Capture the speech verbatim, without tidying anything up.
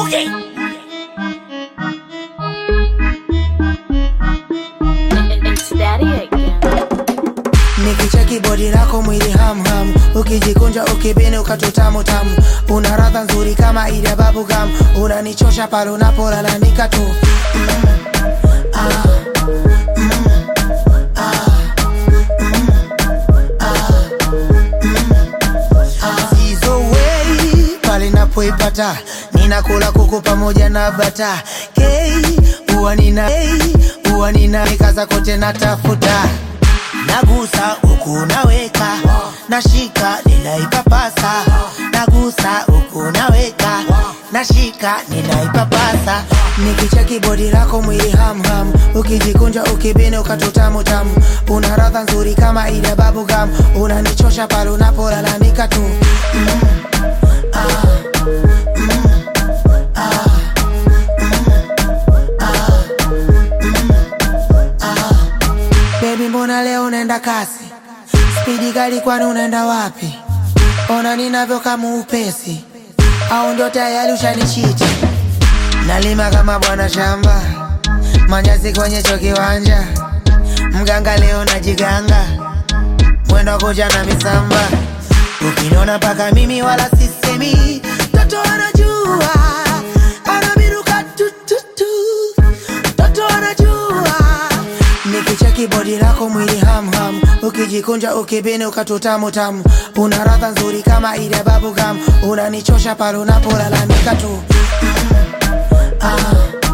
Boogie. It's Daddy again. Nikicheki body lako mwili ham ham, ukijikunja ukibini ukatutamu tamu, una radha nzuri kama ile babu gum, unanichosha pale unapolalamika tu. Mm, ah, mm, ah, mm, ah, mm, ah. Hizo way pale napoipata, ninakula kuku pamoja na bata. Kei, uwa nina, kei, uwa nina, nikaza kote natafuta. Nagusa uku naweka, nashika ninaipapasa. Nagusa uku naweka, nashika ninaipapasa. Nikicheki body lako mwili ham ham, ukijikunja ukibini ukatutamu tamu, una radha nzuri kama ile babu gum, unanichosha pale unapolalamika tu. Mm, ah, mm, ah, mm, ah, mm, ah. Baby mbona leo unaenda kasi? Speedy gari kwani unaenda wapi? Ona ninavyo kama upesi, au ndio tayari ushanichiti? Nalima kama bwana shamba, manyasi kwenye cho kiwanja, mganga leo najiganga, mwendo kuja na misamba. Ukiniona paka mimi wala sisemi, toto anajua, anabiruka tu tu tu, toto anajua. Nikicheki body lako mwili ham ham, ukijikunja ukibini ukatutamu tamu, una radha nzuri kama ile babu gum, unanichosha pale unapolalamika tu. Mm, ah.